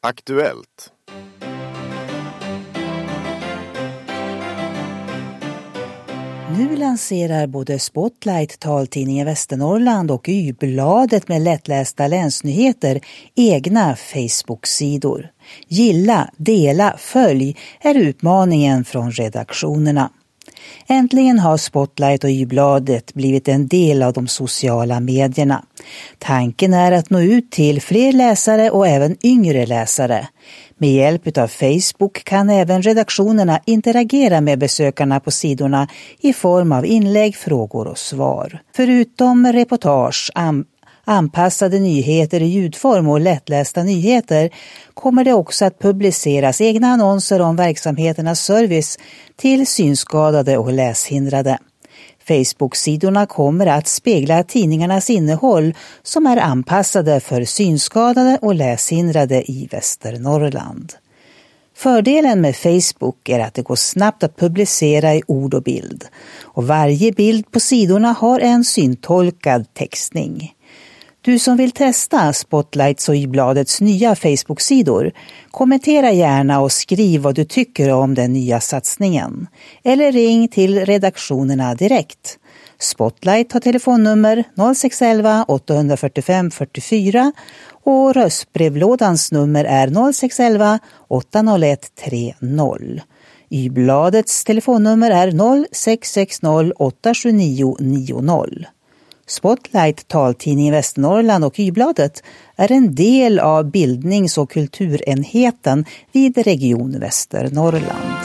Aktuellt. Nu lanserar både Spotlight, taltidningen Västernorrland och Y-bladet med lättlästa länsnyheter egna Facebook-sidor. Gilla, dela, följ är utmaningen från redaktionerna. Äntligen har Spotlight och Y-bladet blivit en del av de sociala medierna. Tanken är att nå ut till fler läsare och även yngre läsare. Med hjälp av Facebook kan även redaktionerna interagera med besökarna på sidorna i form av inlägg, frågor och svar. Förutom reportage, anpassade nyheter i ljudform och lättlästa nyheter kommer det också att publiceras egna annonser om verksamheternas service till synskadade och läshindrade. Facebook-sidorna kommer att spegla tidningarnas innehåll som är anpassade för synskadade och läshindrade i Västernorrland. Fördelen med Facebook är att det går snabbt att publicera i ord och bild. Och varje bild på sidorna har en syntolkad textning. Du som vill testa Spotlights och Y-bladets nya Facebook-sidor, kommentera gärna och skriv vad du tycker om den nya satsningen. Eller ring till redaktionerna direkt. Spotlight har telefonnummer 0611 845 44 och röstbrevlådans nummer är 0611 801 30. Y-bladets telefonnummer är 0660 879 90. Spotlight, taltidningen Västernorrland och Y-bladet är en del av bildnings- och kulturenheten vid Region Västernorrland.